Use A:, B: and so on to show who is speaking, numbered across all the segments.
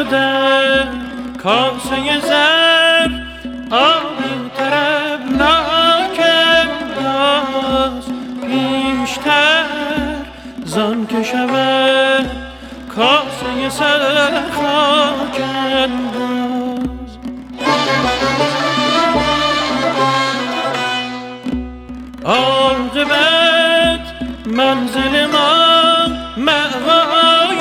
A: در کاسه زر آب طربناک انداز پیشتر زان که شود کاسه سر خاک انداز. عاقبت منزل ما مأوای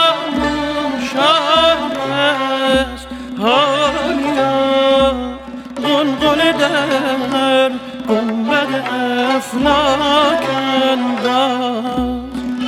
A: خاموشان است، حالیا غلغله در گنبد افلاک انداز.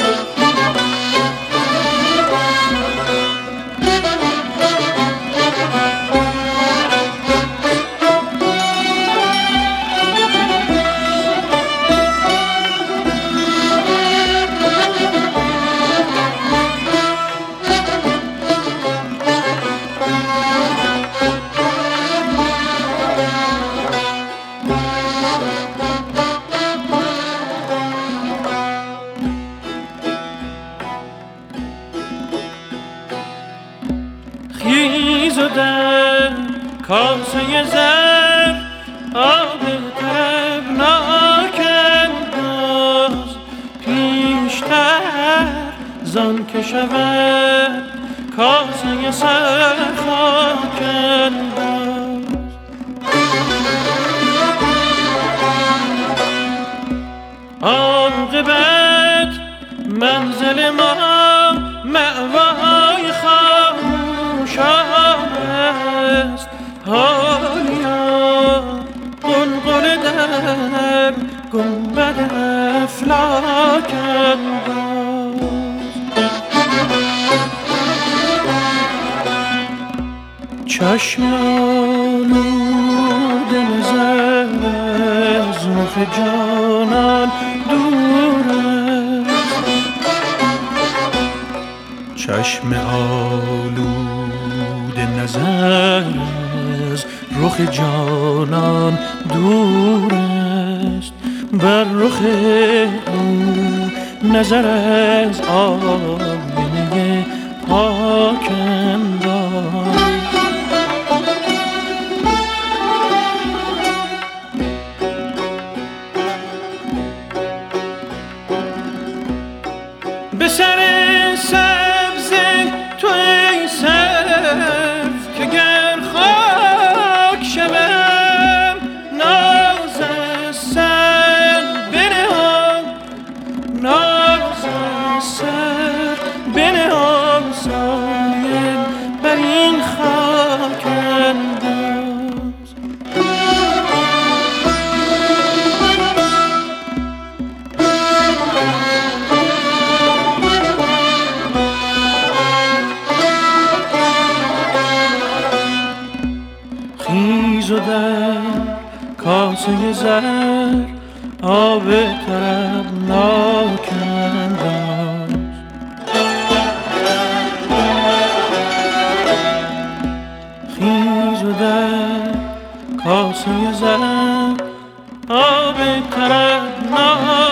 A: خیز و در کاسه زر آب طربناک انداز پیشتر زان که شود کاسه سر خاک انداز. عاقبت منزل ما مأوای خاموشان است، حالیا غلغله در گنبد افلاک انداز. چشم آلوده نظر از رخ جانان دور است، چشم آلوده نظر از رخ جانان دور است، بر رخ او نظر از آینه پاک انداز. به سر سبز تو ای سرف که گر خاک شوم ناز از سر بنهان، ناز از سر بنهان سایه بر این خاک انداز. خیز و در کاسه زر آب طربناک انداز. خیز و در کاسه زر آب طربناک